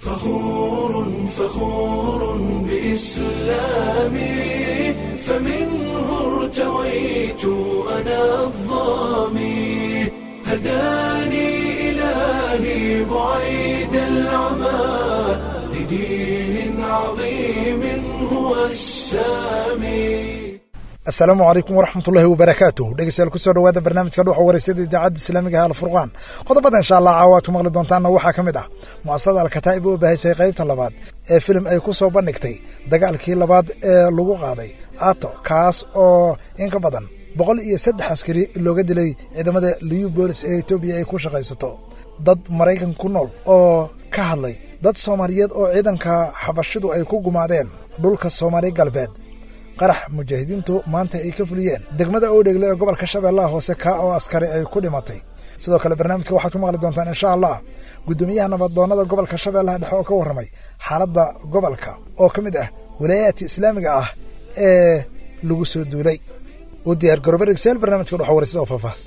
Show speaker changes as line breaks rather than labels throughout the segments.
فخور بإسلامي فمنه ارتويت أنا الظامي هداني إلهي بعيد العمى لدين عظيم هو السامي.
السلام عليكم ورحمة الله وبركاته. dhegeystayaal ku soo dhawaada barnaamijka dhuuxa waraysiga idaacadda Islaamiga ah Al-Furqaan. qodobada insha Allah caawa ku maqli doontaan waxa kamid ah mu'asasada Al-Kataib oo baahisay qaybta labaad ee film ay ku soo bandhigtay dagaalkii labaad ee lagu qaaday Ato kaas oo in ka badan 103 askari looga dilay ciidamada Liyu Police ee Ethiopia ay ku shaqaysato. dad Mareykan ku nool oo ka hadlay dad Soomaaliyeed oo ciidanka xabashidu ay ku gumaadeen dhulka Soomaali galbeed. qarax mujaahidiintu maanta ay ka fuliyeen degmada Oodhegle ee gobolka Shabeellaha Hoose ka oo askari ay ku dhimatay. sidoo kale barnaamijka waxaad ku maqli doontaan insha Allah gudoomiyaha nabaddoonada gobolka Shabeellaha Dhexe oo ka warramay xaaladda gobolka oo kamid ah wilaayada Islaamiga ah ee lagu soo duulay. u diyaar garoob Excel barnaamijka waxa waraysiga oo faahfaahs.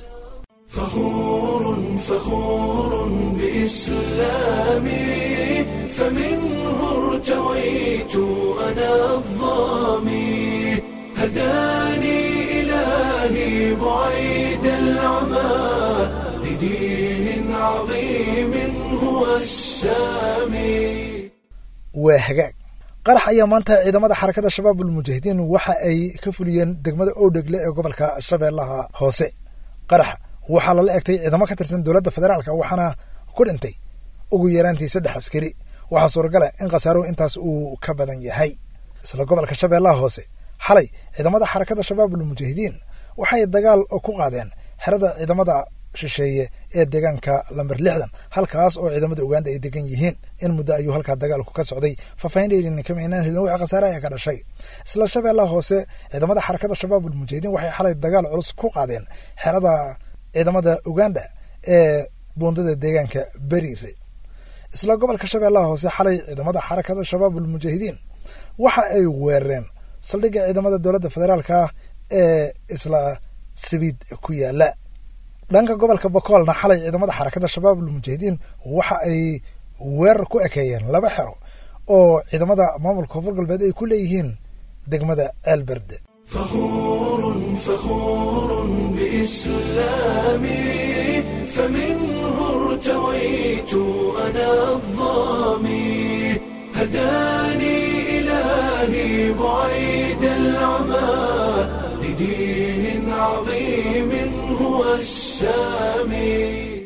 فخور بإسلامي فمنه ارتويت أنا الظامي هداني إلهي بعيد العمى لدين عظيم هو السامي.
وهجاج qarax ayaa maanta ciidamada xarakada shabaabul mujaahidiin waxa ay ka fuliyeen degmada Oodhegle ee gobolka Shabeellaha Hoose. qarax waxa la eegtay ciidamo ka tirsan dawladda federaalka waxaana ku dhintay ugu yaraantii 3 askari. waxa suuragal ah in qasaaro intaas uu ka badan yahay. isla gobolka Shabeellaha Hoose xalay ciidamada xarakada shabaabul mujaahidiin waxay dagaal ku qaadeen xerada ciidamada shisheeye ee deegaanka lambar 60 halkaas oo ciidamada Uganda ay degan yihiin in muddo ayuu halka dagaalku ka socday. faafaynayeen kama inaan helin wax qasaaro ay ka dhashay. isla Shabeellaha Hoose ciidamada xarakada shabaabul mujaahidiin waxay xalay dagaal culus ku qaadeen xerada ciidamada Uganda ee boondada deegaanka Bariire. isla gobolka Shabeellaha Hoose xalay ciidamada xarakada shabaabul mujaahidiin waxa ay weerareen saldhigga ciidamada dawladda federaalka ee isla Sibiid ku yaala. dhanka gobolka Bakoolna xalay ciidamada xarakada shabaabul mujaahidiin waxa ay weerar ku ekeeyeen 2 xero oo ciidamada maamulka koonfur galbeed ay ku leeyihiin degmada Elberd.
فخور بإسلامي فمنه ارتويت أنا الظامي هداني إلهي بعيد العمى لدين عظيم هو السامي.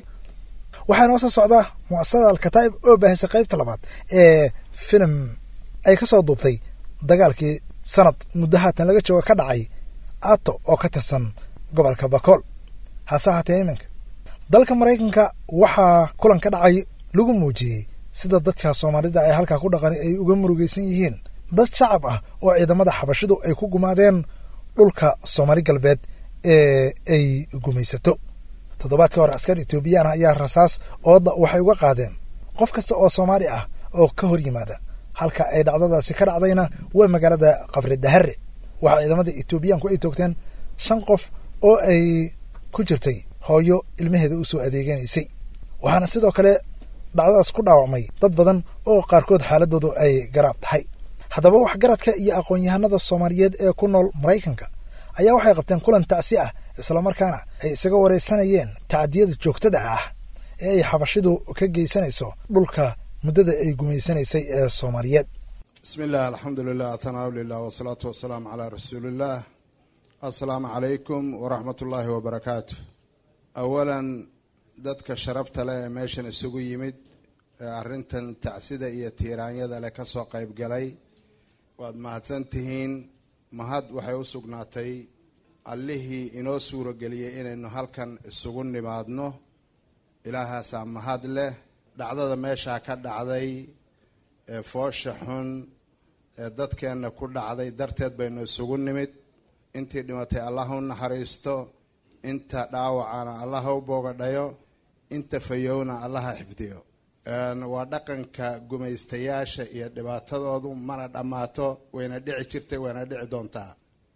waxaan oo socda mu'asasada Al-Kataib oo baahisay qaybta labaad ee film ay ka soo duubtay dagaalkii sanad muddahaatan laga jooga ka dhacay Ato oo ka tirsan gobolka Bakool. hase haatee iminka dalka Mareykanka waxaa kulan ka dhacay lagu muujiyay sida dadka Soomaalida ay halka ku dhaqan ay uga murugaysan yihiin dad shacab ah oo ciidamada xabashidu ay ku gumaadeen dhulka Soomaali galbeed ee ay gumaysato. toddobaadkii hore askar Ethiopian ayaa rasaas ooda waxay uga qaadeen qof kasta oo Soomaali ah oo ka hor yimaada halka ay dhacdadaasi ka dhacdayna waa magaalada Qabri Dahare. waxa ciidamada Ethiopian ku ay toogteen 5 qof oo ay ku jirtay hooyo ilmaheeda u soo adeeganaysay. waxaana sidoo kale dhacdadaas ku dhaawacmay dad badan oo qaarkood xaaladoodu ay garaab tahay. haddaba wax garadka iyo aqoon-yahanada Soomaaliyeed ee ku nool Mareykanka ayaa waxay qabteen kulan tacsi ah isla markaana ay isaga wareysanayeen tacadiyada joogtada ah ee ay xabashidu ka geysanayso dhulka muddada ay gumaysanaysay ee Soomaaliyeed.
بسم الله الحمد لله ثناء لله والصلاة والسلام على رسول الله. السلام عليكم ورحمة الله وبركاته. أولا dadka sharafta leh meeshan isugu yimid arintan tacsida iyo tiiraanyada leh ka soo qayb galay waad mahadsantihiin. mahad waxay u sugnaatay allihii inoo suuro geliyay inaynu halkan isugu nimaadno. ilaahaasa mahad leh. dhacdada meesha ka dhacday ee foosha xun ee dadkeena ku dhacday darteed baynu isugu nimid. intii dhimatay Allah u naxariisto, inta dhaawacana Allah u boogadhayo, inta fayowna Allah xifdiyo. waa dhaqanka gumaystayaasha iyo dhibaatadoodu mana dhamaato, wayna dhici jirtay, wayna dhici doontaa.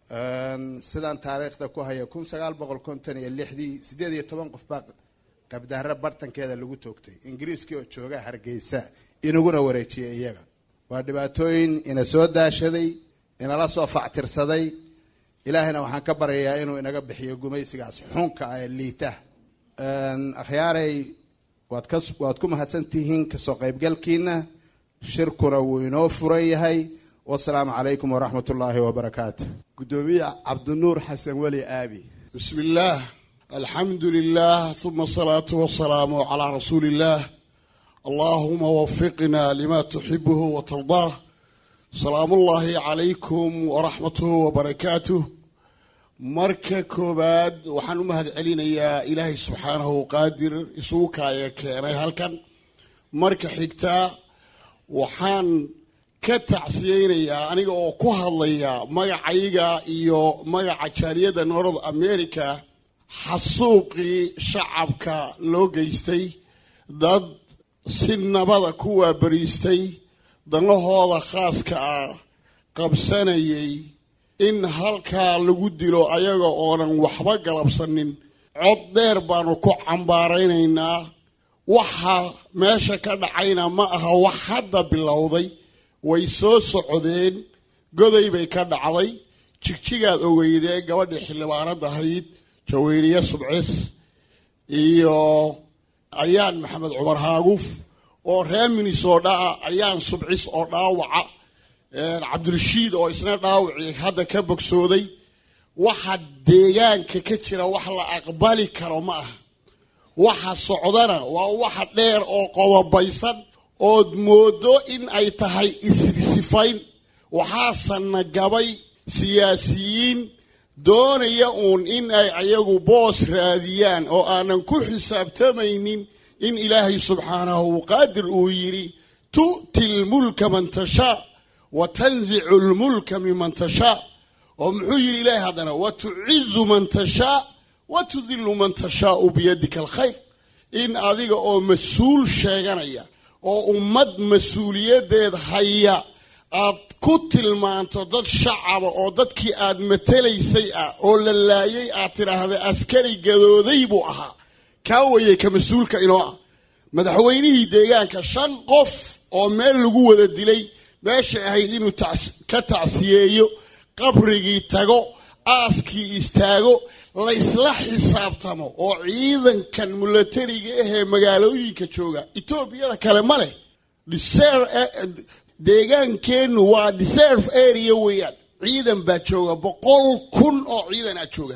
sidaan taariikhda ku haya 1956 18 qof baa qabdaara bartankeeda lagu toogtay. ingiriiskii oo jooga Hargeysa inaguna wareejiyey iyaga. waa dhibaatooyin ina soo daashaday, inala soo factirsaday. ilaahayna waxaan ka baryayaa inuu inaga bixiyo gumaysigaas xunka ah ee liita. akhyaaray waad ku mahadsantihiin kasoo qaybgalkiina. shirkuna wuu inoo furan yahay. wasalaamu calaykum waraxmat ullaahi wabarakaatu.
gudoomiye cabdinuur xasan weli aabi.
bismi illaah alxamdu lilah uma asalaatu wasalaamu calaa rasuuli illaah. allaahuma wafiqna lima tuxibuhu watardaah. salaamullaahi calaykum waraxmatuhu wabarakaatuh. marka koowaad waxaan u mahad celinayaa ilaahay subxaanahu qaadir isugu kaaya keenay halkan. marka xigtaa waxaan ka tacsiyeynayaa aniga oo ku hadlaya magacayga iyo magaca jaaliyadda North America xasuuqii shacabka loo geystay. dad si nabada ku waabariistay, danahooda khaaska ah qabsanayay, in halkaa lagu dilo ayaga oonan waxba galabsanin. cod dheer baanu ku cambaaraynaynaa. waxa meesha ka dhacayna ma aha wax hadda bilowday, way soo socdeen. goday bay ka dhacday. jigjigaad ogeydeen gabadhii xildhibaanad ahayd Jaweeriye Subcis iyo ayaan maxamed cumar haaguf oo reer Minnesota ayaan Subcis oo dhaawaca, cabdirashiid oo isna dhaawacii hadda ka bogsooday. waxa deegaanka ka jira wax la aqbali karo ma aha. waxa socdana waa waxa dheer oo qodobaysan ood moodo in ay tahay isrisifayn. waxaasana gabay siyaasiyiin doonaya uun in ay ayagu boos raadiyaan oo aanan ku xisaabtamaynin in ilaahay subxaanahu qaadir uu yidhi tu'ti lmulka man tashaa wa tanzicu lmulka miman tashaa. oo muxuu yidhi ilaahay haddana watucizu man tashaa watudilu man tashaau biyadika alkhayr. in adiga oo mas-uul sheeganaya oo ummad mas-uuliyadeed haya aad ku tilmaanto dad shacaba oo dadkii aad matelaysay ah oo la laayay aad tidhaahda askari gadooday buu ahaa. kaa weye ka mas-uulka inoo ah. madaxweynihii deegaanka 5 qof oo meel lagu wada dilay, meeshay ahayd inuu ka tacsiyeeyo, qabrigii tago, aaskii istaago, la isla xisaabtamo. oo ciidankan milatariga ahee magaalooyinka jooga Etoobiyada kale ma leh. deegaankeennu waa reserve area weeyaan. ciidan baa jooga 100,000 oo ciidan ah jooga.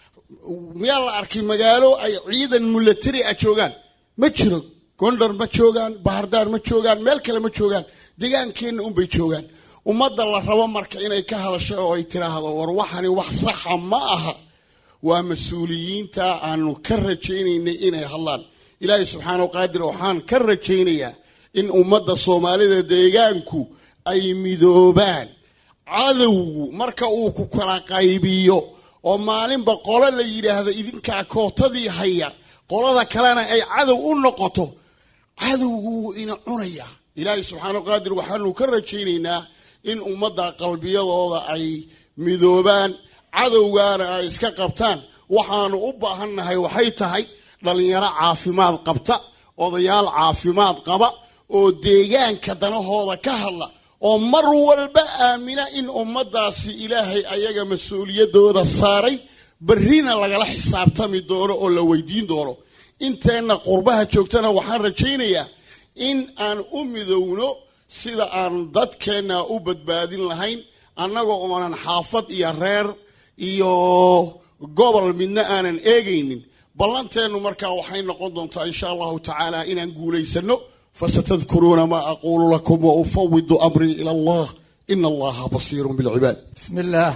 miyaa la arkay magaalo ay ciidan milatari ah joogaan? ma jiro. gondar ma joogaan, bahardaar ma joogaan, meel kale ma joogaan. deegaankeenna unbay joogaan. ummadda la rabo marka inay ka hadasho oo ay tiraahdo war waxani wax saxa ma aha, waa mas-uuliyiinta aanu ka rajaynaynay inay hadlaan. ilaahay subxaanahu qaadir waxaan ka rajaynayaa in ummadda Soomaalida deegaanku ay midoobaan. cadowgu marka uu ku kala qaybiyo oo maalinba qolo la yidhaahdo idinkaa kootadii haya, qolada kalena ay cadow u noqoto, cadowgu ina cunaya. ilaahay subxaanahu qaadir waxaanu ka rajaynaynaa in ummadda qalbiyadooda ay midoobaan, cadowgaana ay iska qabtaan. waxaanu u baahannahay waxay tahay dhalinyaro caafimaad qabta, odayaal caafimaad qaba oo deegaanka danahooda ka hadla, oo mar walba aamina in ummadaasi ilaahay ayaga mas-uuliyadooda saaray, barrina lagala xisaabtami doono oo la weydiin doono. inteenna qurbaha joogtana waxaan rajaynayaa in aan u midowno sida aan dadkeenna u badbaadin lahayn, annagoo oonan xaafad iyo reer iyo gobol midna aanan eegaynin. ballanteennu markaa waxay noqon doontaa insha allahu tacaala inaan guulaysano. fasatadkuruuna maa aquulu lakum wa ufawidu amrii ila allah ina allaha basiirun bilcibaad.
bismi illaah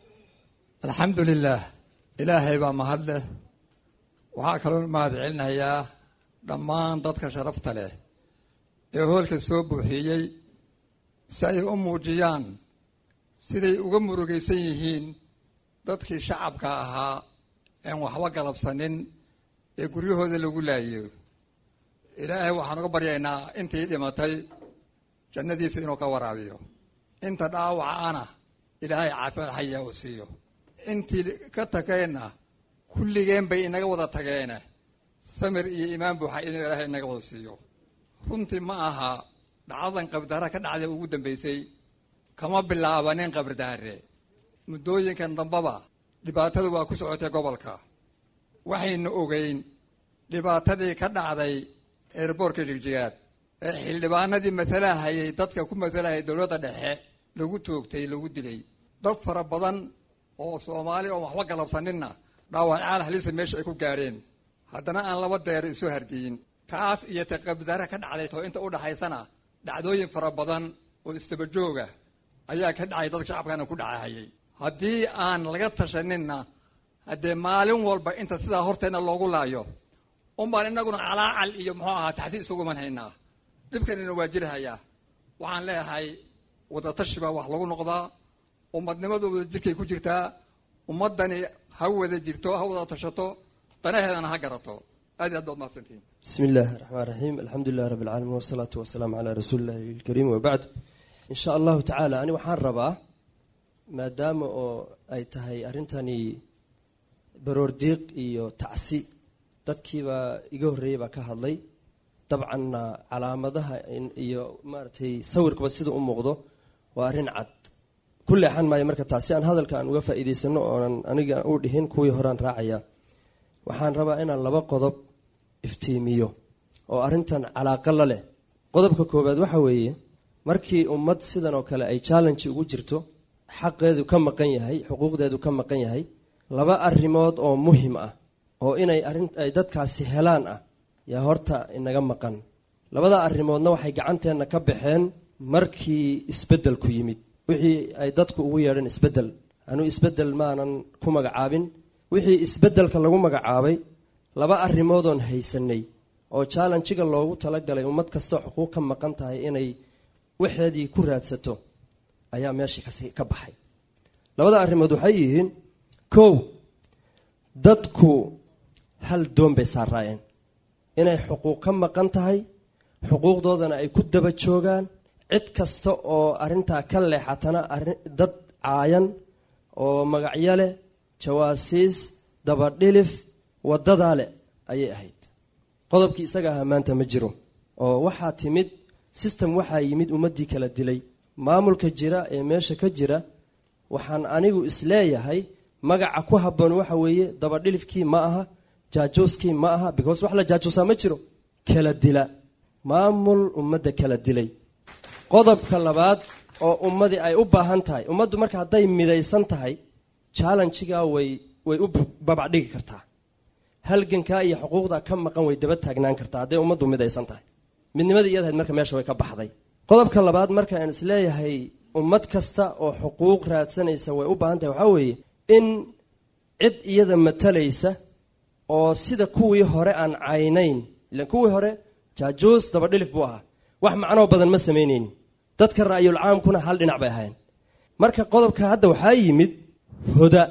alxamdu lilah. ilaahay baa mahad leh. waxaa kaloo mahad celinayaa dhammaan dadka sharafta leh ee hoolka soo buuxiyey si ay u muujiyaan siday uga murugaysan yihiin dadkii shacabka ahaa een waxba galabsanin ee guryahooda lagu laayo. ilaahay waxaan uga baryaynaa intii dhimatay jannadiisa inuu ka waraabiyo, inta dhaawacana ilaahay caafimaad xaya uu siiyo, intii ka tageenna kulligeen bay inaga wada tageene samir iyo iimaan buuxa inuu ilaahay inaga wada siiyo. runtii ma aha dhacdadan qabdaara ka dhacday ugu dambaysay kama bilaabanin qabdaare muddooyinkan dambaba dhibaatadu waa ku socotay gobolka waxaynu ogeyn dhibaatadii ka dhacday eerboorka Jigjigaad ee xildhibaanadii masalahayay dadka ku masalahayay dowladda dhexe lagu toogtay lagu dilay dad fara badan oo Soomaali oo waxba galabsaninna dhaawacaal halis meesha ay ku gaareen haddana aan laba deer isu hardiyin taas iyo taqabdara ka dhacday too inta u dhaxaysana dhacdooyin fara badan oo istaba jooga ayaa ka dhacay dadka shacabkana ku dhacayay haddii aan laga tashaninna haddee maalin walba inta sidaa horteena loogu laayo baan inaguna calaacal iyo muxuu ahaa taxsiis isugu manhaynaa dhibkanina waa jirahayaa waxaan leeyahay wadatashi baa wax lagu noqdaa ummadnimadu wada jirkay ku jirtaa ummadani ha wada jirto ha wada tashato danaheedana ha garato aad iyo aad baad mahadsantihiin
بسم الله الرحمن الرحيم الحمد لله رب العالمين والصلاة والسلام على رسول الله الكريم وبعد إن شاء الله تعالى أنا وحان ربا ما دام أي تهي أرنتني بروديق إيو تعسي dadkiiba iga horeeyay baa ka hadlay dabcan calaamadaha iyo maartay sawirkaba sida u muuqdo waa arin cad kulli ahaan ma marka taasi aan hadalka aan uga faa'iideysano oo aniga u dhihin kuwii horaan raacaya waxaan rabaa inaan laba qodob iftiimiyo oo arintan calaaqa la leh qodobka koobaad waxa weeye markii ummad sidan oo kale ay challenge ugu jirto xaqeedu ka maqan yahay xuquuqdeedu ka maqan yahay laba arrimood oo muhiim ah oo inay ay dadkaasi helaan ah yaa horta inaga maqan labada arrimoodna waxay gacanteena ka baxeen markii isbedel ku yimid wixii ay dadku ugu yeedheen isbedel anu isbedel maanan ku magacaabin wixii isbedelka lagu magacaabay laba arrimood oo haysanay oo challenge-ga loogu talagalay ummad kasta xuquuq ka maqan tahay inay waxeedii ku raadsato ayaa meeshii ka baxay labada arrimood waxay yihiin kow dadku hal doon bay saaraayeen inay xuquuq ka maqan tahay xuquuqdoodana ay ku daba joogaan cid kasta oo arintaa ka leexatana dad caayan oo magacyo leh jawaasiis dabadhilif wadadaa leh ayay ahayd qodobkii isaga ahaa maanta ma jiro oo waxaa timid system waxaa yimid ummaddii kala dilay maamulka jira ee meesha ka jira waxaan anigu isleeyahay magaca ku habboon waxa weeye dabadhilifkii ma aha jaajuuskii ma aha because wax la jaajuusaa ma jiro kala dila maamul ummadda kala dilay qodobka labaad oo ummadii ay u baahan tahay ummaddu marka hadday midaysan tahay challenge-ga way u babacdhigi kartaa halgankaa iyo xuquuqda ka maqan way daba taagnaan kartaa hadday ummaddu midaysan tahay midnimadii iyadahayd marka meesha way ka baxday qodobka labaad marka aan isleeyahay ummad kasta oo xuquuq raadsanaysa way u baahan tahay waxaa weeye in cid iyada matalaysa oo sida kuwii hore aan caynayn ilan kuwii hore jaajuus dabadhilif buu ahaa wax macnoo badan ma samaynaynin dadka ra'yul caamkuna hal dhinac bay ahayn marka qodobka hadda waxaa yimid hoda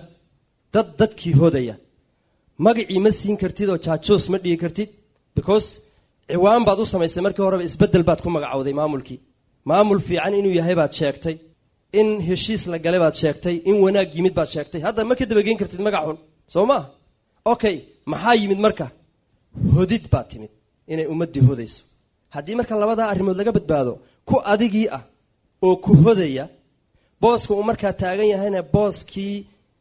dadkii hodaya magacii ma siin kartid oo jaajuus ma dhigi kartid because ciwaan baad u samaysay markii horeba isbedel baad ku magacowday maamulkii maamul fiican inuu yahay baad sheegtay in heshiis la galay baad sheegtay in wanaag yimid baad sheegtay hadda ma ka dabageyn kartid magac xun soo maa okay maxaa yimid marka hodid baad timid inay ummaddii hodayso haddii marka labadaa arrimood laga badbaado ku adigii ah oo ku hodaya booska uu markaa taagan yahayna booskii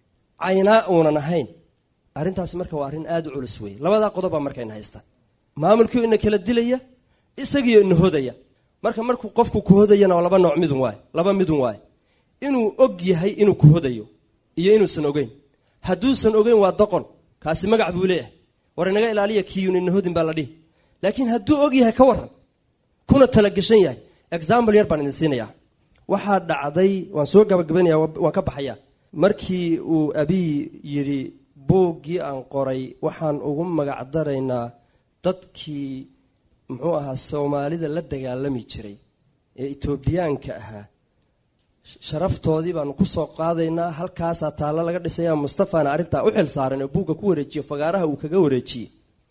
caynaa uunan ahayn arrintaasi marka waa arrin aad u culus weeye labadaa qodobbaa markayna haysta maamulkii ina kala dilaya isagiiyo ina hodaya markuu qofku ku hodayana waa laba midun waaye inuu og yahay inuu ku hodayo iyo inuusan ogeyn hadduusan ogeyn waa doqon kaasi magac buu leeyahay war inaga ilaaliya kiyun ina hodin baa la dhihi laakiin hadduu og yahay ka waran kuna talagashan yahay example yar baan idin siinayaa waxaa dhacday waan soo gabagabanaya waan ka baxayaa markii uu abiy yidhi buuggii aan qoray waxaan ugu magac daraynaa dadkii muxuu ahaa soomaalida la dagaalami jiray ee etoobiyaanka ahaa sharaftoodii baanu ku soo qaadaynaa halkaasaa taallo laga dhisayaa mustafana arrintaa u xil saaran oo buugga ku wareejiyo fagaaraha uu kaga wareejiyey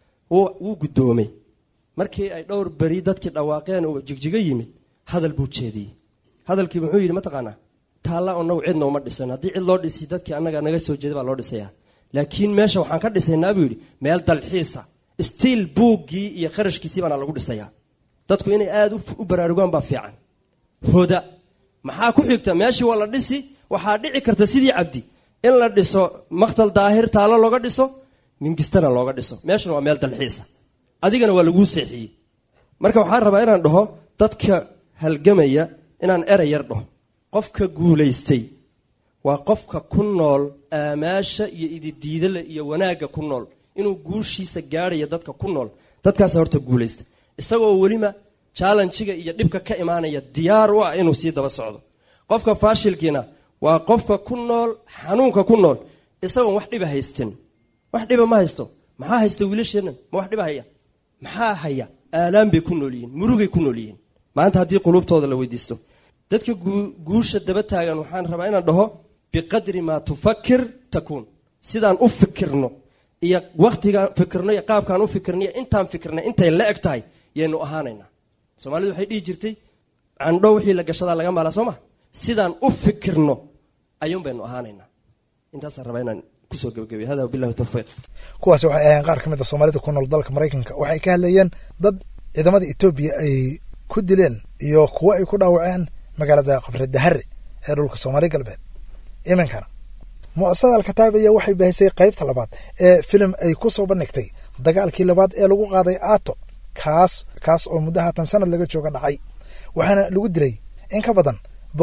wuu guddoomay markii ay dhowr beri dadkii dhawaaqeen uu jigjiga yimid hadal buu jeediyey hadalkii muxuu yidhi mataqaanaa taalla annagu cidna uma dhisan haddii cid loo dhisi dadkii annaga naga soo jeeda baa loo dhisayaa laakiin meesha waxaan ka dhisaynaa buu yidhi meel dalxiisa stiil buuggii iyo qarashkiisii baana lagu dhisayaa dadku inay aad u baraarugaan baa fiican hoda maxaa ku xigta meeshii waa la dhisi waxaa dhici karta sidii cabdi in la dhiso maqtal daahir taalo looga dhiso mingistana looga dhiso meeshana waa meel dalxiisa adigana waa laguu seexiyey marka waxaan rabaa inaan dhaho dadka halgamaya inaan erey yar dhaho qofka guulaystay waa qofka ku nool aamaasha iyo ididiidale iyo wanaagga ku nool inuu guushiisa gaadhayo dadka ku nool dadkaasa horta guulaysta isagoo weliba challenjiga iyo dhibka ka imaanaya diyaar u ah inuu sii daba socdo qofka faashilkiina waa qofka ku nool xanuunka ku nool isagoon wax dhiba haystin wax dhiba ma haysto maxaa haysta wiilasheennan ma wax dhiba haya maxaa haya aalaan bay ku nool yihiin murugay ku nool yihiin maanta haddii qulubtooda la weydiisto dadka guusha daba taagan waxaan rabaa inaan dhaho biqadri maa tufakir takuun sidaan u fikirno iyo wakhtigaan fikirno iyo qaabkaan u fikirno iyo intaan fikirnay intay la eg tahay yaynu ahaanaynaa soomaalidu waxay dhihi jirtay candho wixii la gashadaa laga maalaa soo ma sidaan u fikirno ayuun baynu ahaanaynaa intaasaan rabaa inaan kusoo gebagabiy hada wabillahi tawfiiq
kuwaasi waxay ahaayeen qaar ka mid a soomaalida ku nool dalka maraykanka waxay ka hadlayeen dad ciidamada etoobiya ay ku dileen iyo kuwo ay ku dhaawaceen magaalada qabri dahare ee dhulka soomaali galbeed iminkana mu'asasada alkataib ayaa waxay baahisay qaybta labaad ee filim ay ku soo bandhigtay dagaalkii labaad ee lagu qaaday aato kaas oo muddo haatan sanad laga jooga dhacay waxaana lagu dilay in ka badan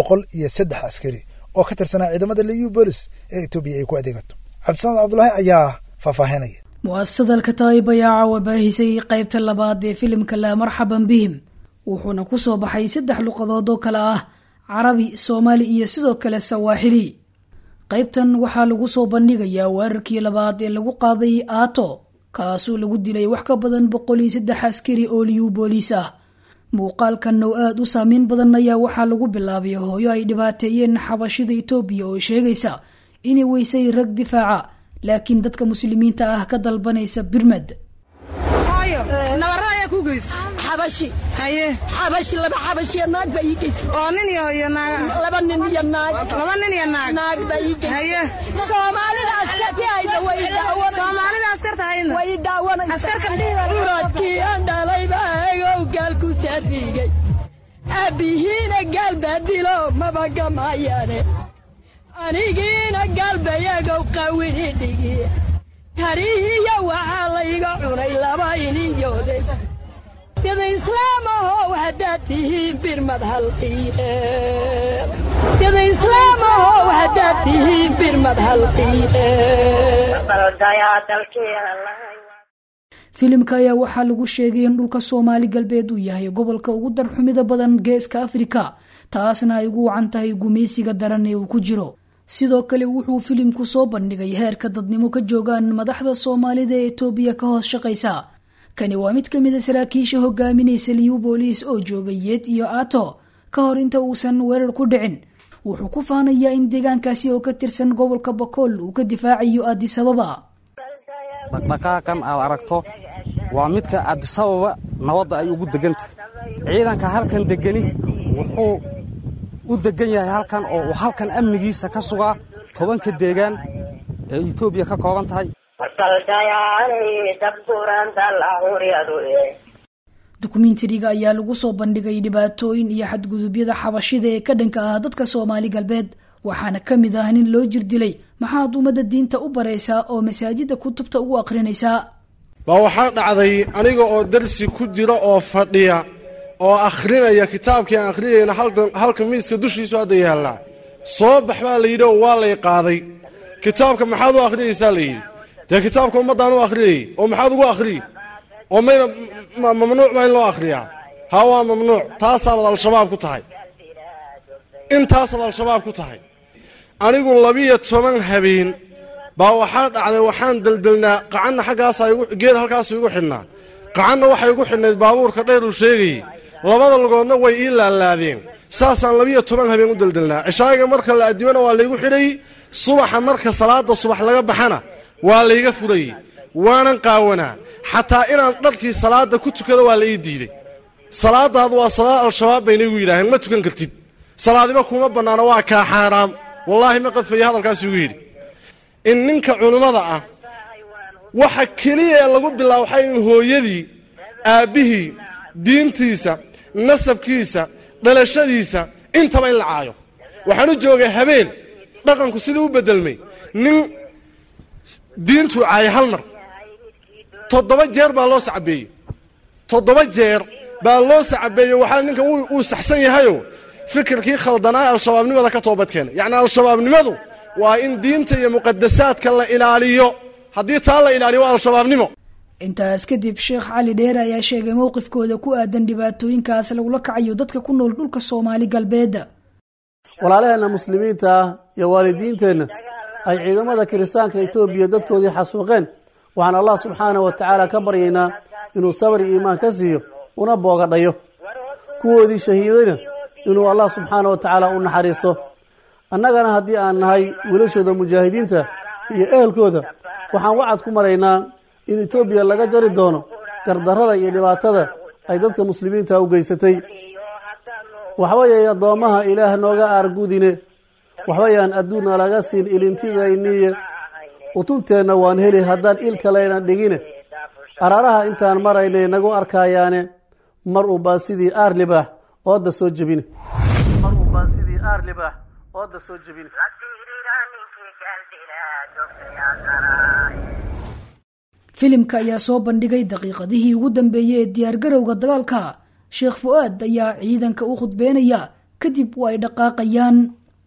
103 askari oo ka tirsanaa ciidamada liyu bolis ee etoobiya ay ku adeegato cabdisamed cabdulaahi ayaa faahfaahinaya
mu'asasada alkataib ayaa caawa baahisay qaybta labaad ee filimka laa marxaban bihim wuxuuna ku soo baxay 3 luqadood oo kala ah carabi soomaali iyo sidoo kale sawaaxili qaybtan waxaa lagu soo bandhigayaa weerarkii labaad ee lagu qaaday aato kaasoo lagu dilay wax ka badan 103 askari oo liyu booliis ah muuqaalkan oo aad u saameyn badan ayaa waxaa lagu bilaabay hooyo ay dhibaateeyeen xabashida Itoobiya oo sheegaysa inay weysay rag difaaca laakiin dadka muslimiinta ah ka dalbanaysa birmad
hooyo nabaraya ku geys xabashi haye xabashi laba xabashi naag bay geys oo nin iyo naag laba nin iyo naag bay geys haye Soomaalida askarta ay way daawan Soomaalida askarta ay way daawan askarka dhiiradkii aan dhalay baa gaal ku sarrigay abihiina gaal badilo mabagamaayane anigiina gaal bayagow qawini dhigi tarihiya waxaa layga cunay laba iniyoode dada islaamahow haddaad tihiin birmad halqiide
filimka ayaa waxaa lagu sheegay in dhulka Soomaali galbeed uu yahay gobolka ugu darxumida badan geeska Afrika taasna ay ugu wacan tahay gumeysiga daran ee uu ku jiro sidoo kale wuxuu filimku soo bandhigay heerka dadnimo ka joogaan madaxda Soomaalida ee Itoobiya ka hoos shaqeysa kani waa mid kamid ah saraakiisha hogaaminaysa liyu booliis oo joogay Yeed iyo Aato ka hor inta uusan weerar ku dhicin wuxuu ku faanayaa in deegaankaasi oo ka tirsan gobolka Bakool uu ka difaacayo Addis Ababa
dhaqdhaqaaqan aad aragto waa midka Addis Ababa nabadda ay ugu degantahay ciidanka halkan degani wuxuu u degan yahay halkan oo halkan amnigiisa ka sugaa 10 deegaan ee Itoobiya ka kooban tahay
dukumeentariga ayaa lagu soo bandhigay dhibaatooyin iyo xadgudubyada xabashida ee ka dhanka ah dadka Soomaali galbeed waxaana kamid ah nin loo jirdilay maxaad umada diinta u baraysaa oo masaajida kutubta ugu aqrinaysaa
baa waxaa dhacday aniga oo darsi ku jira oo fadhiya oo akhrinaya kitaabkii aan akhriyayna halka miiska dushiisu hadda yaallaa soo bax baa la yidhi oo waa lay qaaday kitaabka maxaad u akhriyaysaa la yidhi dee kitaabka ummaddaan u akhriyay oo maxaad ugu akhriyey oo mayna mamnuuc baa in loo akhriyaa haa waa mamnuuc taasaabad al-shabaab ku tahay intaasaad al-shabaab ku tahay anigu 12 habeen baa waxaa dhacday waxaan daldalnaa qacanna xaggaasa geed halkaasu igu xidhnaa qacanna waxay igu xidhnayd baabuurka dheer uu sheegayey labada lugoodna way ii laalaadeen saasaan 12 habeen u daldalnaa cishaayiga marka la adimana waa laygu xidhayey subaxa marka salaada subax laga baxana waa layga furayey waanan qaawanaa xataa inaan dharkii salaada ku tukado waa la ii diiday salaadaadu waa salaad al-shabaab bayna igu yidhaaheen ma tukan kartid salaadiba kuma bannaana waa kaa xaaraam wallaahi ma qadfaya hadalkaasi igu yidhi in ninka culimmada ah waxa keliya lagu bilaabo waxay in hooyadii aabbihii diintiisa nasabkiisa dhalashadiisa intaba in la caayo waxaan u joogay habeen dhaqanku siduu u bedelmay nin diintu caay hal mar 7 jeer baa loo sacabeeyey 7 jeer baa loo sacabeeyey waxaa ninkan uu saxsan yahayo fikirkii khaldanaa al-shabaabnimada ka toobad keenay yacni al-shabaabnimadu waa in diinta iyo muqaddasaadka la ilaaliyo haddii taa la ilaaliyo waa al-shabaabnimo
intaas kadib sheekh cali dheer ayaa sheegay mowqifkooda ku aadan dhibaatooyinkaas lagula kacayo dadka ku nool dhulka Soomaali galbeed
walaalaheena muslimiinta iyo waalidiinteena ay ciidamada kiristaanka Itoobiya dadkoodii xasuuqeen waxaan Allah subhanahu wa ta'ala ka baryaynaa inuu sabr iyo iimaan ka siiyo una boogadhayo kuwoodii shahiidayna inuu Allah subhanahu wa ta'ala u naxariisto annagana haddii aan nahay wiilashooda mujaahidiinta iyo ehelkooda waxaan wacad ku maraynaa in Itoobiya laga jari doono gardarrada iyo dhibaatada ay dadka muslimiinta u geysatay waxweeye adoomaha ilaah nooga aargudine waxweeyaan adduunna laga siin ilintidayniye utunteena waan heli haddaan il kalena dhigine araraha intaan maraynay nagu arkayaane mar u baa sidii aarlibah ooda soo jabine
filimka ayaa soo bandhigay daqiiqadihii ugu dambeeyay ee diyaargarowga dagaalka sheekh fuaad ayaa ciidanka u khudbeynaya kadib way dhaqaaqayaan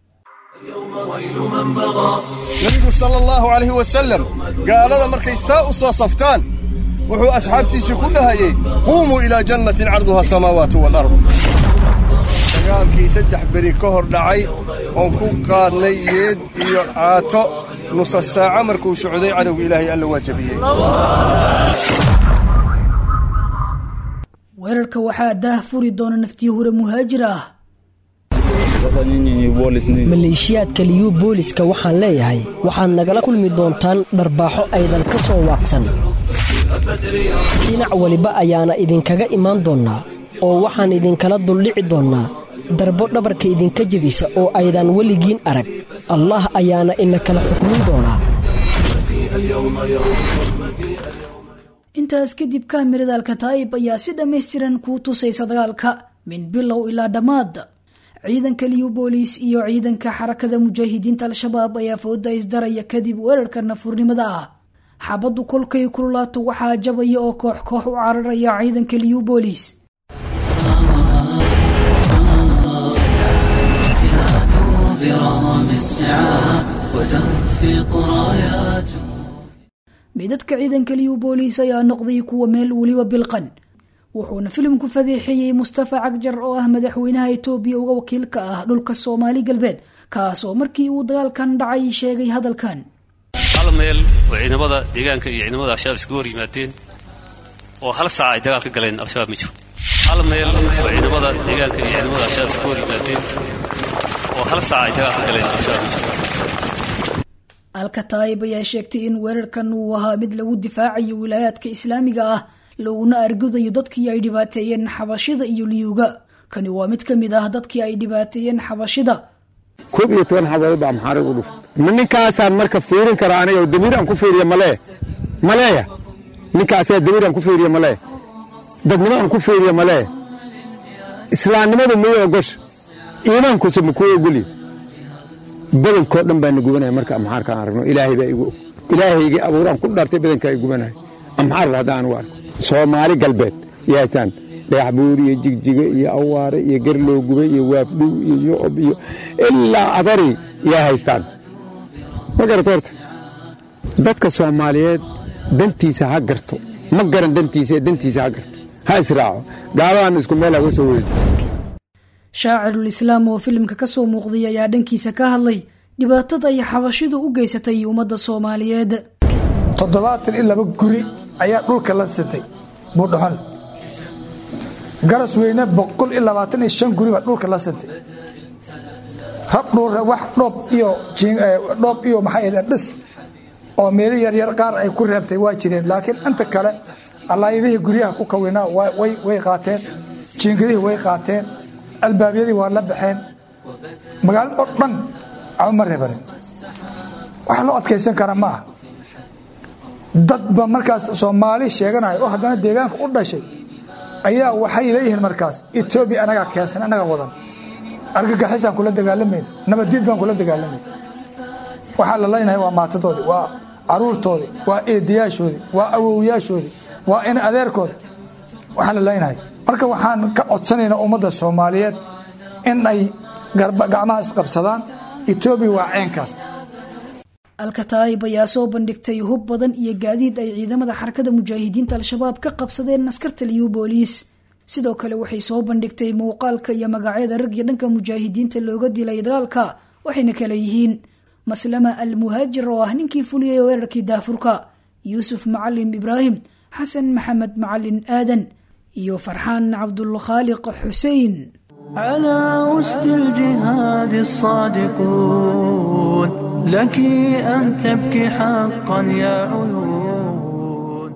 nabigu sallallahu alayhi wasallam gaalada markay saa u soo saftaan wuxuu asxaabtiisa ku dhahayay quumu ila jannatin arduha samaawaatu wal ard dagaalkii 3 bari ka hor dhacay oo ku qaadnay yeed iyo caato nus saaca markuu socday cadowga ilaahay alla waajibiyay
weerarka waxaa daah furi doona naftii hore muhaajir ah
maleeshiyaadka liyu booliska waxaan leeyahay waxaad nagala kulmi doontaan dharbaaxo aydan ka soo waaqsan dhinac waliba ayaana idinkaga imaan doonnaa oo waxaan idinkala duldhici doonnaa darbo dhabarka idinka jebisa oo aydan weligiin arag allah ayaana ina kala xukmin doonaa
intaas kadib kaamirada alkataa'ib ayaa si dhammaystiran kuu tusaysa dagaalka min bilow ilaa dhammaad ciidanka liyu booliis iyo ciidanka xarakada mujaahidiinta al-shabaab ayaa fooda isdaraya kadib weerarka nafurnimada ah xabaddu kolkay kululaato waxaa jabaya oo koox koox u cararaya ciidanka liyu booliis midadka ciidanka liyu booliis ayaa noqday kuwa meel weliba bilqan wuxuuna filimku fadeexiyey Mustafa Cagjar oo ah madaxweynaha Itoobiya uga wakiilka ah dhulka Soomaali galbeed kaasoo markii uu dagaalkan dhacay sheegay hadalkan
hal meel oo ciidamada deegaanka iyo ciidamada al-shabaab isku hor yimaadeen oo hal saac ay dagaal ka galeen al-shabaab ma jiro hal meel oo ciidamada deegaanka iyo ciidamada al-shabaab isku hor yimaadeen oo hal saac ay dagaal ka galeen al-shabaab ma jiro
Al-Kataib ayaa sheegtay in weerarkan uu ahaa mid lagu difaacayo wilaayadka islaamiga ah laguna argudayo dadkii ay dhibaateeyeen xabashida iyo liyuga kani waa mid kamid ah dadkii ay dhibaateeyeen xabashida
12 xabadood baa maxaarib u dhuf ninkaasaan marka fiirin kara aniga damiiraan ku fiiriyo maleeya ninkaasaan damiiraan ku fiiriyo dadnimaan ku fiiriyo islaamnimadu ma ogosh iimaanku ma ku ogoli badankood dhan baan gubanay marka maxaarkaan aragno ilaahayga abuuraan ku dhartay badanka ay gubanay maxaar hadaan u arko Soomaali galbeed yaasaan dhaxbuur iyo jigjiga iyo awaare iyo garloo gubay iyo waafdhow iyo ob iyo ilaa adari yaa haystaan ma garatorta dadka Soomaaliyeed dantiisa ha garto ma garan dantiisa ha garto ha israaco gaalaan isku meel uga soo weeyo
shaacirul islaam oo filimka ka soo muuqday ayaa dhankiisa ka hadlay dhibaatada ay xabashidu u geysatay ummadda Soomaaliyeed
72 guri ayaa dhulka la sitay buudhaxan garas weyne 125 guri baa dhulka la sitay rabdhuur wax dhoob iyo maxay dhis oo meel yar qaar ay ku reebtay waa jireen laakiin inta kale allaayadii guriyaha ku kawina way qaateen jiingadii way qaateen albaabyadii waa la baxeen magaalada oo dhan ama reebarin wax loo adkeysan kara ma ah dad ba markaas Soomaali sheeganayo oo haddana deegaanka u dhashay ayaa waxay leeyihiin markaas etoobiya anagaa keensan anagaa wadan argagixisaan kula dagaalamayna nabaddiid baan kula dagaalamayna waxaa la leynahay waa maatadoodii waa caruurtoodii waa eedayaashoodii waa awowyaashoodii waa in adeerkoodi waxaa la leynahay marka waxaan ka codsanaynaa ummadda soomaaliyeed in ay gacmaha isqabsadaan etoobiya waa ceenkaas
alkataayib ayaa soo bandhigtay hub badan iyo gaadiid ay ciidamada xarakada mujaahidiinta al-shabaab ka qabsadeen askarta liyu booliis sidoo kale waxay soo bandhigtay muuqaalka iyo magacyada rag iyo dhanka mujaahidiinta looga dilay dagaalka waxayna kala yihiin maslama almuhaajir oo ah ninkii fuliyay weerarkii daafurka yuusuf macalin ibraahim xasan maxamed macalin aadan iyo farxaan cabdulkhaaliq xuseen
على وسط الجهاد الصادقون لك أن تبكي حقا يا عيون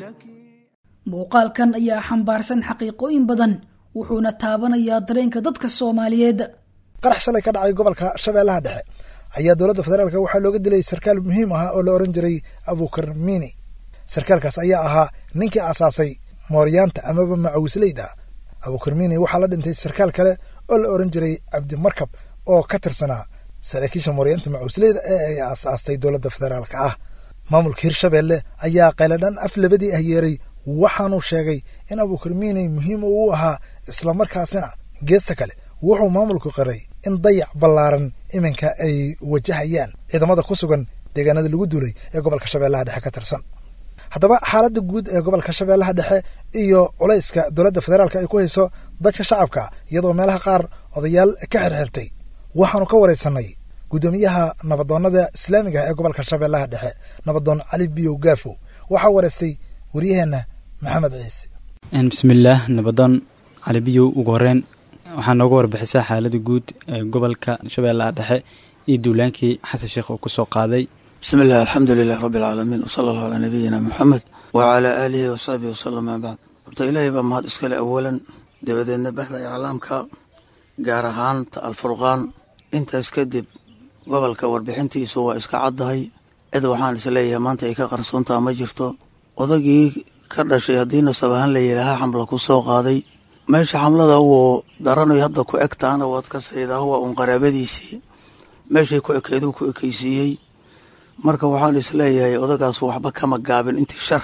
muuqaalkan ayaa xambaarsan xaqiiqooyin badan wuxuuna taabanayaa dareenka dadka Soomaaliyeed
qarax shalay ka dhacay gobolka Shabeellaha Dhexe ayaa dowladda federaalka waxaa looga dilay sarkaal muhiim ah oo la oran jiray Abuukar Miini sarkaalkaas ayaa ahaa ninkii aasaasay Mooryaanta amaba Macawisleyda Abuukar Miini waxaa la dhintay sarkaal kale oo la oran jiray Cabdi Markab oo ka tirsanaa saraakiisha Mooryaanta Macawisleyda ee ay aasaastay dowladda federaalka ah maamulka Hirshabeelle ayaa qayladhan af labadii ah yeeray waxaanu sheegay in Abuukar Miini muhiim u ahaa isla markaasina geesta kale wuxuu maamulku qaray in dayac ballaaran iminka ay wajahayaan ciidamada ku sugan deegaanada lagu duulay ee gobolka Shabeellaha Dhexe ka tirsan haddaba xaaladda guud ee gobolka Shabeellaha Dhexe iyo culayska dowladda federaalka ay ku hayso dadka shacabka iyadoo meelaha qaar odayaal ka xirxirtay waxaanu ka wareysanay gudoomiyaha nabadoonnada islaamiga ee gobolka Shabeellaha Dhexe nabadoon Cali Biyo Gaafo waxaa wareystay waryaheena Maxamed Ciise
bismillaah nabadoon Cali Biyo ugu horeen waxaa nooga warbixisaa xaaladda guud ee gobolka Shabeellaha Dhexe iyo duulaankii xasan sheekh oo ku soo qaaday
bismillaah alxamdulillaah rabbil caalamiin sallallahu ala nabiyyina Muhammad wa ala alihi wa sahbihi wasallam ba'd horta ilaahay baa mahad iskale awalan dabadeedna bahda iclaamka gaar ahaan al-furqaan intaas kadib gobolka warbixintiisu waa iska caddahay cid waxaan isleeyahay maanta ay ka qarsoontaa ma jirto odagii ka dhashay haddii nasab ahaan la yidhaahaa xamla ku soo qaaday meesha xamlada uu daranoy hadda ku eg tahana waad ka saydaa waa uun qaraabadiisii meeshay ku ekeeduu ku ekaysiiyey marka waxaan isleeyahay odagaas waxba kama gaabin intii shar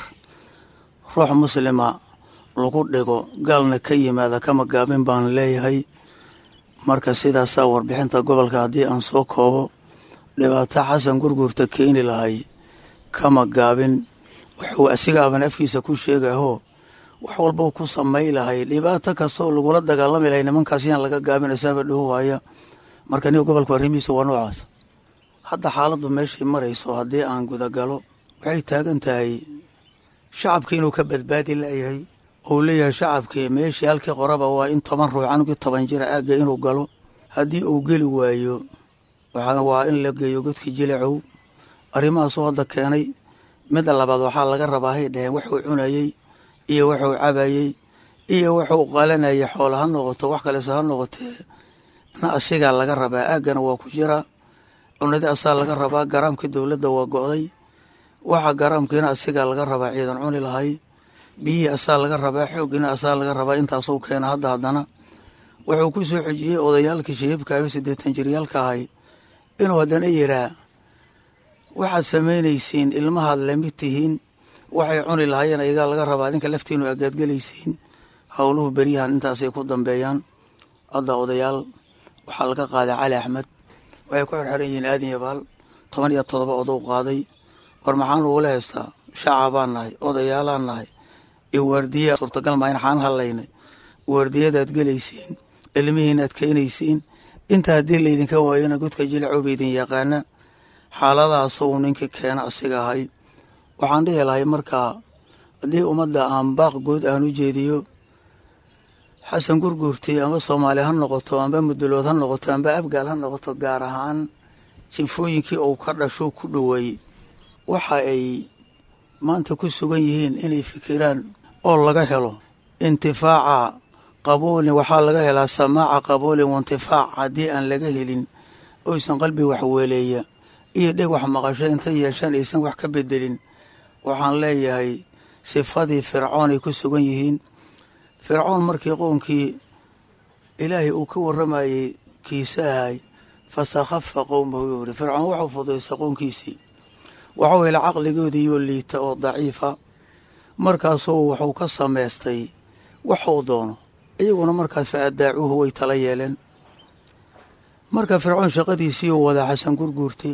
ruux muslima lagu dhigo gaalna ka yimaada kama gaabin baan leeyahay marka sidaasaa warbixinta gobolka haddii aan soo koobo dhibaato xasan gurgurta keeni lahay kama gaabin wuxuu asigaaban afkiisa ku sheegahoo wax walbau ku samay lahay dhibaato kastoo lagula dagaalami lahay nimankaas yaan laga gaabin isaaba dhaho waaya marka niga gobolka arrimihiisa waa noocaas hadda xaaladdu meeshay marayso haddii aan gudagalo waxay taagan tahay shacabkii inuu ka badbaadi layahay ou leeyahay shacabkii meeshii halkii qoraba waa in 10 ruux anugii 10 jira aagga inuu galo haddii uu geli waayo waa in la geeyo godkii jilacow arrimahaasoo hadda keenay midda labaad waxaa laga rabaa hay dhaheen wuxuu cunayey iyo wuxuu cabayey iyo wuxuu qalanayay xoola ha noqoto wax kalese ha noqotee na asigaa laga rabaa aaggana waa ku jira cunadii asaa laga rabaa garaamkii dowladda waa go'day waxa garaamkiina asigaa laga rabaa ciidan cuni lahay biyihii asaa laga rabaa xooggiina asaa laga rabaa intaasuu keena haddana wuxuu ku soo xejiyey odayaalkii shahiibkaayo 80 jiryaalka ahay inuu haddana yiraa waxaad samaynaysiin ilmahaad lamid tihiin waxay cuni lahaayeen ayagaa laga rabaa adinka laftiinu agaadgelaysiin howluhu beryahan intaasay ku dambeeyaan hadda odayaal waxaa laga qaaday Cali Axmed waxay ku xirxiran yihiin aadan yabaal 17 odow qaaday war maxaan lagula haystaa shacabaan nahay odayaalaan nahay iyo waardiya suurtagal ma in xaan halaynay waardiyadaad gelaysiin ilmihiinaad keenaysiin inta haddii laydinka waayana godka jilacow baydin yaqaana xaaladaas uu ninka keena asiga ahay waxaan dhihi lahay markaa haddii ummadda aan baaq guud aan u jeediyo xasan gurgurtii ama Soomaali ha noqoto amba mudulood ha noqoto amba abgaal ha noqoto gaar ahaan jifooyinkii uu ka dhasho ku dhaweey waxa ay maanta ku sugan yihiin inay fikiraan oo laga helo intifaaca qabuulin waxaa laga helaa samaaca qabuulin wa intifaac haddii aan laga helin oysan qalbi wax weeleeya iyo dheg wax maqasho inta yeeshaan aysan wax ka bedelin waxaan leeyahay sifadii fircoon ay ku sugan yihiin fircoon markii qownkii ilaahay uu ka warramayey kiisahay fasakhafa qowmahu yuu yidhi fircoon wuxuu fudaystay qownkiisii waxuu hela caqligoodiiyoo liita oo daciifa markaasuu wuxuu ka samaystay waxuu doono iyaguna markaas fa addaacuuhu way tala yeeleen marka fircoon shaqadiisiiyuu wadaa xasan gurguurtay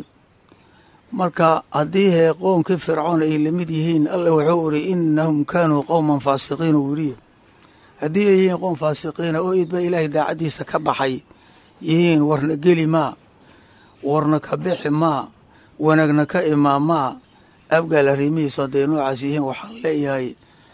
marka haddii hee qownkii fircoon ay la mid yihiin alla wuxuu idhi innahum kaanuu qowman faasiqiin uu yidhi haddii ay yihiin qowm faasiqiina oo idba ilaahay daacaddiisa ka baxay yihiin warna geli maa warna ka bixi maa wanaagna ka imaa maa abgaal arrimihiisu hadday noocaas yihiin waxaan leeyahay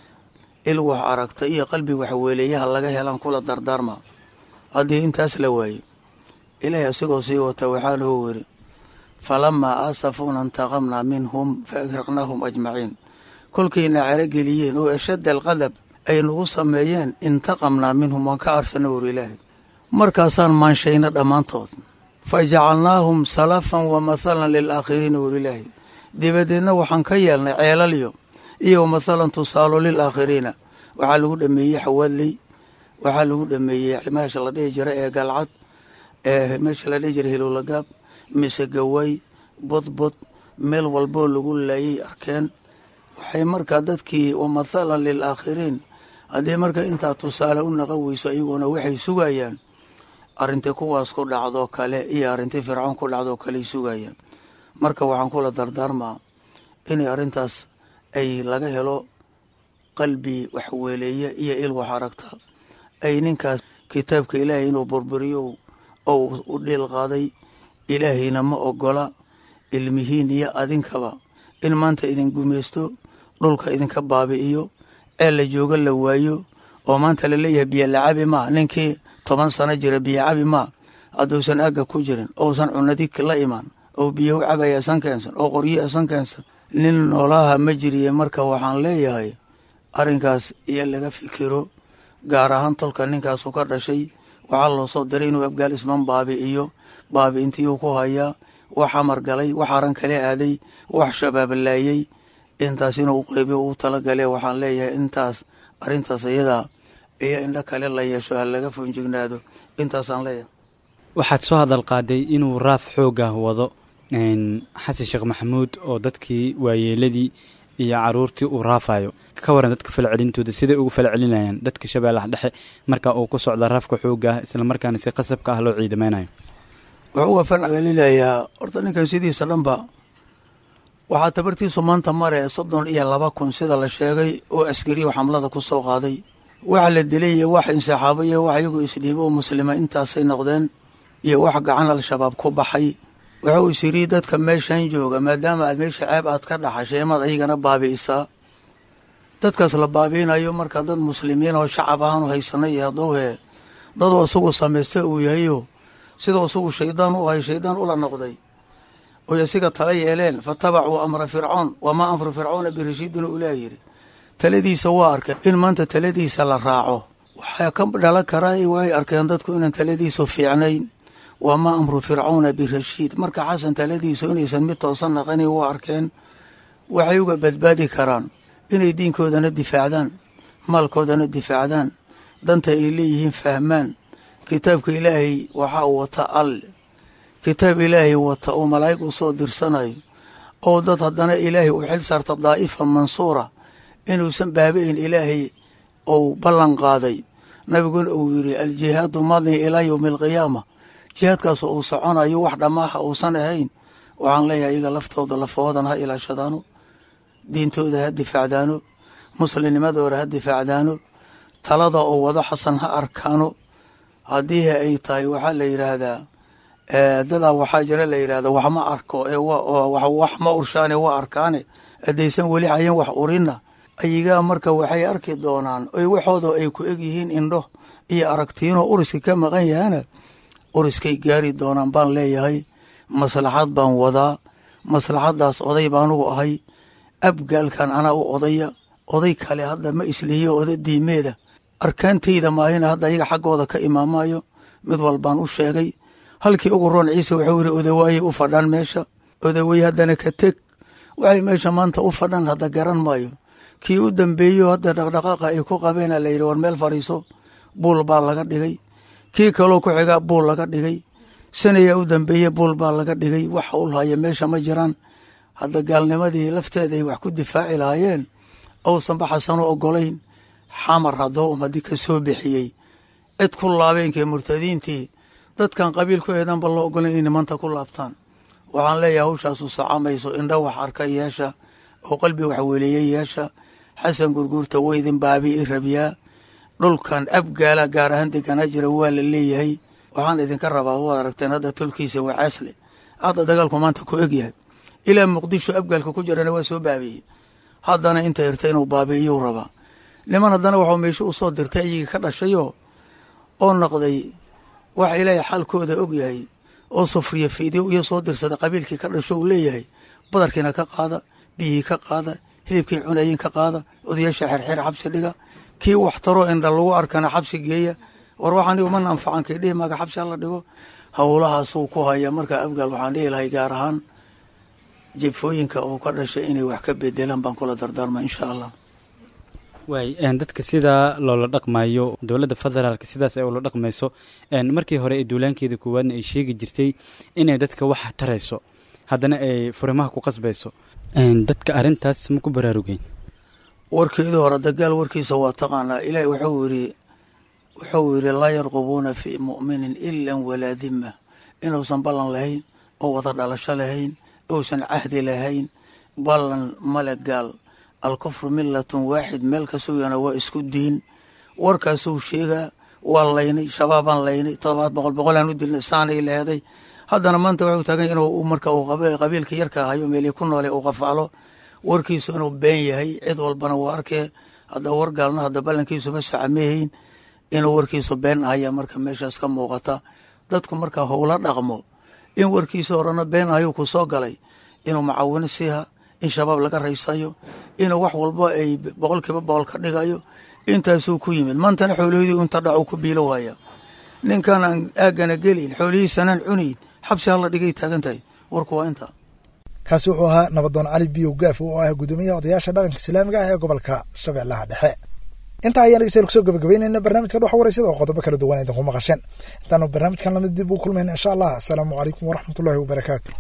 il wax aragta iyo qalbi waxweeleeyaha laga helaan kula dardaarma haddii intaas la waaye ilaahay asigoo sii wata waxaana uu yidhi falamaa aasafuuna intaqamnaa minhum fa agraqnaahum ajmaciin kolkayna carageliyeen oo ashadda alqadab ay nagu sameeyeen intaqamnaa minhum waan ka arsana wur ilaahay markaasaan maanshayna dhammaantood fa jacalnaahum salafan wa mathalan lilaakhiriina wur ilaahay dibadeedna waxaan ka yeelnay ceelalyo iyo mathalan tusaalo lilaakhiriina waxaa lagu dhameeyey xawaadley waxaa lagu dhameeyey meesha la dhihi jira ee galcad meesha la dhihi jira hilowlagaab mise gaway bodbod meel walboo lagu laayay arkeen waxay markaa dadkii wa mathalan lilaakhiriin haddii marka intaa tusaale u naqan weyso iyaguna waxay sugayaan arrintii kuwaas ku dhacdoo kale iyo arrintii fircoon ku dhacdoo kaley sugayaan marka waxaan kula dardaarmaa inay arrintaas ay laga helo qalbi waxweeleeye iyo il wax aragta ay ninkaas kitaabka ilaahay inuu burburiyo oo u dhiil qaaday ilaahayna ma ogola ilmihiin iyo adinkaba in maanta idin gumaysto dhulka idinka baabi'iyo ee la joogo la waayo oo maanta la leeyahay biyo lacabi maa ninkii 10 sano jira biyo cabi maa hadduusan agga ku jirin ousan cunadig la imaan oo biyo u cabaya san keensan oo qoryo san keensan nin noolaha ma jiriye marka waxaan leeyahay arrinkaas iyo laga fikiro gaar ahaan tolka ninkaasu ka dhashay waxaa loo soo diray inuu abgaal isman baabi'iyo baabi'intiyuu ku hayaa wax amar galay wax aran kale aaday wax shabaab laayay intaas inuu qeybiyo uu talagalee waxaan leeyahay intaas arrintaas iyadaa iyo indho kale la yeesho ha laga foonjignaado intaasaan leeyahay
waxaad soo hadal qaaday inuu raaf xoogah wado xasan sheekh maxamuud oo dadkii waayeeladii iyo caruurtii uu raafayo ka waran dadka falcelintooda siday ugu falcelinayaan dadka shabeellaha dhexe marka uu ku socda raafka xoogah isla markaana si qasabka ah loo ciidamaynayo
wuxuu uga falcelinayaa horta ninkan sidiisa dhanba waxaa tabartiisu maanta mare 32,000 sida la sheegay oo askariyo xamlada ku soo qaaday waxa la dilay iyo wax insaxaabo iyo wax iyagu isdhiibo oo muslima intaasay noqdeen iyo wax gacan al-shabaab ku baxay wuxuu isiri dadka meeshan jooga maadaama aad meesha ceeb aad ka dhaxashay maad ayagana baabi'isaa dadkaas la baabiinayo marka dad muslimiin oo shacab ahaan u haysanay iyo dowhe dad oo isugu samaystay uu yahayo sidoo isugu shaydaan u hay shaydaan ula noqday oo yasiga tala yeeleen fatabacuu amra fircoon wamaa amru fircoona birashiidin uu leeyahay taladiisa waa arkay in maanta taladiisa la raaco waxaa ka dhalan karaa way arkeen dadku inaan taladiisu fiicnayn wamaa amru fircoona birashiid marka xasan taladiisu inaysan mid toosan naqani waa arkeen waxay uga badbaadi karaan inay diinkoodana difaacdaan maalkoodana difaacdaan danta ay leeyihiin fahmaan kitaabka ilaahay waxaa wata alle kitaab ilaahay wata oo malaa'ig u soo dirsanayo oo dad haddana ilaahay u xil saarta daa'ifa mansuura inuusan baabi'in ilaahay ou ballan qaaday nabiguna uu yidhi aljihaadu madni ilaa yowmi alqiyaama jihaadkaas uu soconayo wax dhammaaha uusan ahayn waxaan leeyahay iyaga laftooda lafahoodan ha ilaashadaano diintooda ha difaacdaano muslimnimadooda ha difaacdaano talada oo wado xasan ha arkaano haddii ay tahay waxaa la yidhaahdaa dadaa waxaa jira la yidhahda wax ma arko wax ma urshaane waa arkaane haddaysan weli hayan wax urinna ayagaa marka waxay arki doonaan oy waxooda ay ku eg yihiin indho iyo aragtiinoo uriska ka maqan yahana uriskay gaari doonaan baan leeyahay maslaxad baan wadaa maslaxaddaas oday baanugu ahay abgaalkan anaa u odaya oday kale hadda ma islihiyo oda diimeeda arkaantayda maahina hadda ayaga xaggooda ka imaamayo mid walbaan u sheegay halkii ugu roon ciise wuxuu yidhi odawaayay u fadhaan meesha odawey haddana ka teg waxay meesha maanta u fadhan hadda garan maayo kii u dambeeyo hadda dhaqdhaqaaqa ay ku qabeena la yidhi war meel fadhiiso buul baa laga dhigay kii kaloo ku xigaa buul laga dhigay sanayaa u dambeeye buul baa laga dhigay wax hawl haya meesha ma jiraan hadda gaalnimadii lafteeda ay wax ku difaaci lahaayeen ousanba xasano ogolayn xamar haddoo ummadii ka soo bixiyey cid ku laabeenkee murtadiintii dadkan qabiil ku eedanba loo ogolayn inay maanta ku laabtaan waxaan leeyahay hawshaasu socomayso indha wax arka yeesha oo qalbi wax weleeye yeesha xasan gurguurta weydin baabi i rabyaa dhulkan abgaala gaar ahaan deganaa jira waa la leeyahay waxaan idinka rabaa waad aragteen hadda tolkiisa waa caasle hadda dagaalku maanta ku egyahay ilaa muqdisho abgaalka ku jirana waa soo baabieyey haddana inta irta inuu baabiiyuu rabaa niman haddana waxuu meesho u soo dirtay ayagii ka dhashayoo oo noqday waxa ilaahay xaalkooda og yahay oo sufriya fiidyo iyo soo dirsada qabiilkii ka dhasho uu leeyahay badarkiina ka qaada biyihii ka qaada hilibkii cunayin ka qaada odayaasha xerxeer xabsi dhiga kii wax taroo indha lagu arkana xabsi geeya war waxaan uma anfacan kii dhihi maaga xabsi hala dhigo howlahaasuu ku haya markaa abgaal waxaan dhihi lahay gaar ahaan jefooyinka uu ka dhashay inay wax ka bedelaan baan kula dardaarma insha allah
waay dadka sidaa loola dhaqmayo dowladda federaalka sidaas ay ula dhaqmayso markii hore ee duulaankeeda koowaadna ay sheegi jirtay inay dadka wax tarayso haddana ay furimaha ku qasbayso dadka arrintaas ma ku baraarugeen
warkeedii hore dagaal warkiisa waa taqaanaa ilaahay wuxuu yidhi laa yarqubuuna fii mu'minin ilan walaa dima inuusan ballan lahayn oo wada dhalasho lahayn uusan cahdi lahayn ballan male gaal alkufru millatun waaxid meel ka sugana waa isku diin warkaasuu sheegaa waa laynay shabaabaan laynay 700 aan u dilnay saanay leeday haddana maanta waxuu taagan inuu marka uu qabiilka yarka hayo meelii ku noole uu qafaalo warkiisu inuu been yahay cid walbana waa arkee hadda war gaalna hadda ballankiisu ma socameehayn inuu warkiisu been ahaya marka meeshaas ka muuqata dadku marka howla dhaqmo in warkiisa horena been ahayuu ku soo galay inuu macaawino siiha in shabaab laga raysayo inuu wax walba ay 100% ka dhigayo intaasuu ku yimid maantana xoolahoodii inta dhacu ku biilo waaya ninkan aan aagana gelin xoolihiisanaan cunayn xabsi hala dhigay taagan tahay warku waa inta
kaasi wuxuu ahaa nabadoon cali biyow gaaf oo ah gudoomiyaha odayaasha dhaqanka islaamiga ah ee gobolka shabeellaha dhexe inta ayaan dhegeystayaal kusoo gabagabeynayna barnaamijka dhex wareysada oo qodobo kala duwan idinku maqasheen intaanu barnaamijkan lamid dib u kulmayna insha allah assalaamu calaykum waraxmatullaahi wabarakaatu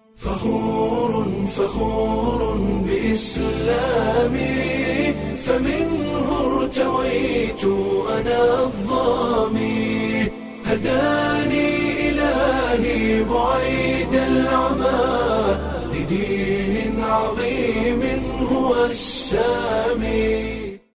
فخور بإسلامي فمنه ارتويت أنا الظامي هداني إلهي بعيد العمى لدين عظيم هو السامي